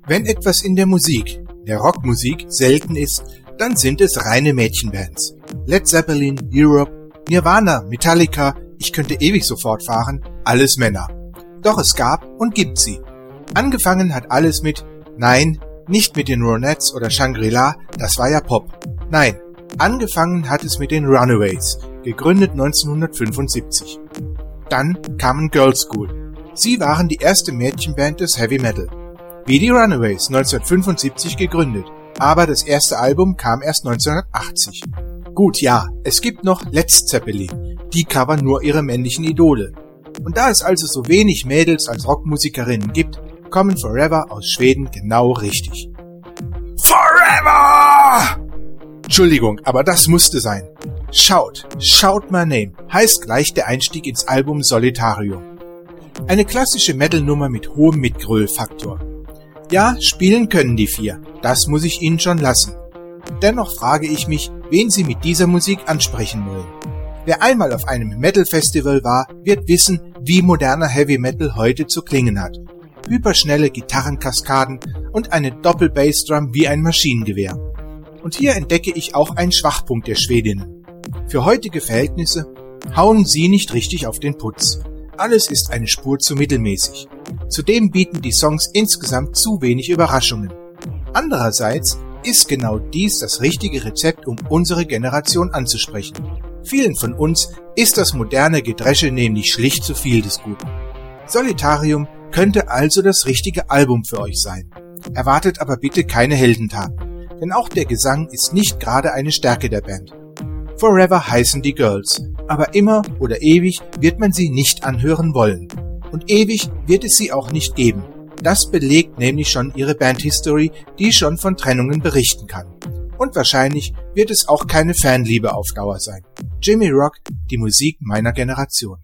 Wenn etwas in der Musik, der Rockmusik, selten ist, dann sind es reine Mädchenbands. Led Zeppelin, Europe, Nirvana, Metallica, ich könnte ewig so fortfahren, alles Männer. Doch es gab und gibt sie. Angefangen hat alles mit, nein, nicht mit den Ronettes oder Shangri-La, das war ja Pop. Nein, angefangen hat es mit den Runaways, gegründet 1975. Dann kamen Girls School. Sie waren die erste Mädchenband des Heavy Metal. Wie die Runaways 1975 gegründet, aber das erste Album kam erst 1980. Gut, ja, es gibt noch Led Zeppelin, die covern nur ihre männlichen Idole. Und da es also so wenig Mädels als Rockmusikerinnen gibt, kommen Forever aus Schweden genau richtig. Forever! Entschuldigung, aber das musste sein. Shout My Name heißt gleich der Einstieg ins Album Solitarium. Eine klassische Metal-Nummer mit hohem Mitgröl-Faktor. Ja, spielen können die vier, das muss ich ihnen schon lassen. Dennoch frage ich mich, wen sie mit dieser Musik ansprechen wollen. Wer einmal auf einem Metal-Festival war, wird wissen, wie moderner Heavy Metal heute zu klingen hat. Hyperschnelle Gitarrenkaskaden und eine Doppel-Bassdrum wie ein Maschinengewehr. Und hier entdecke ich auch einen Schwachpunkt der Schwedinnen. Für heutige Verhältnisse hauen sie nicht richtig auf den Putz. Alles ist eine Spur zu mittelmäßig. Zudem bieten die Songs insgesamt zu wenig Überraschungen. Andererseits ist genau dies das richtige Rezept, um unsere Generation anzusprechen. Vielen von uns ist das moderne Gedresche nämlich schlicht zu viel des Guten. Solitarium könnte also das richtige Album für euch sein. Erwartet aber bitte keine Heldentaten, denn auch der Gesang ist nicht gerade eine Stärke der Band. Forever heißen die Girls, aber immer oder ewig wird man sie nicht anhören wollen. Und ewig wird es sie auch nicht geben. Das belegt nämlich schon ihre Bandhistory, die schon von Trennungen berichten kann. Und wahrscheinlich wird es auch keine Fanliebe auf Dauer sein. Jimmy Rock, die Musik meiner Generation.